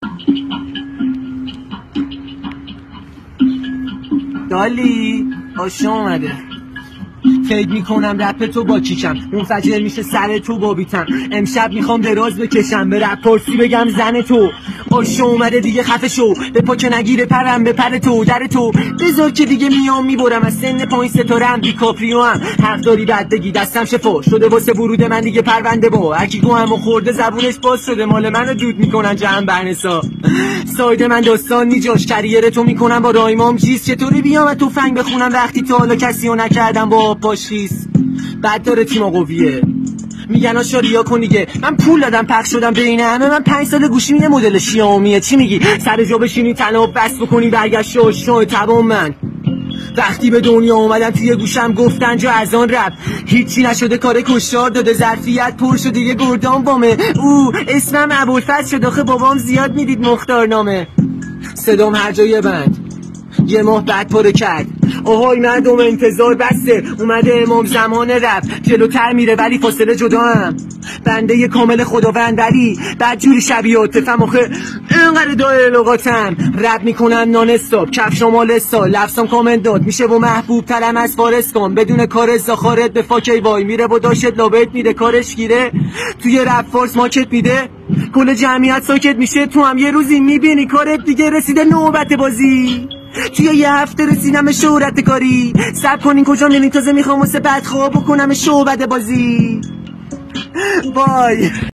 دالی آشا اومده. فکر میکنم رپ تو با کیکم منفجر میشه سر تو با بیتم. امشب میخوام دراز بکشم به رپ پارسی بگم زن تو. آشا اومده دیگه خفه شو، به پا که نگیره پرم به پر تو در تو. بذار که دیگه میام میبرم از سن پایین ستارم دیکاپریو هم. حق داری بد بگی دستم شفا شده واسه ورود من دیگه پرونده با هرکی گوهمو خورده زبونش باز شده مال منو دود میکنن جمع برنسا. ساید من داستان نیجاش کریر تو میکنم با رایمام چیز. چطوری بیام از تفنگ بخونم وقتی تا حالا کسیو نکردم با پاشیز. بعد داره تیم قویه میگن آشا ریا کن دیگه. من پول دادم پخش شدم بین همه. من 5 سال گوشی یه مدل شیائومیه. چی میگی سر جا بشینی تناب بس بکنی برگشت آشنا تبام. من وقتی به دنیا اومدم توی گوشم گفتن جا از آن رپ هیچی نشده کار کشتار داده ظرفیت پر شده یه گردان بامه. اسمم ابوالفضل شد آخه بابام زیاد میدید مختارنامه. صدام هر جای بند یه ماه بعد پاره کرد. آهای مردم انتظار بسته اومده امام زمان رپ. جلوتر میره ولی فاصله جدا هم. بنده یه کامل خداوند ولی بعد جوری شبیه عاطفم آخه اینقدر دایره لغاتم. رپ میکنم نان استاپ کف شمال استا لفظم کامنت داد میشه و محبوب ترم از فارس کن. بدون کار زاخارت به فاکی وای میره و داشت لابت میده کارش گیره. توی رپ فارس ماکت میده کل جمعیت ساکت میشه. تو هم یه روزی میبینی کارت دیگه رسیده نوبت بازی. توی یه هفته رسیدم شهرت کاری. صبر کنین کجا میرین تازه میخوام واسه بعد خواب بکنم شعبده بازی. بای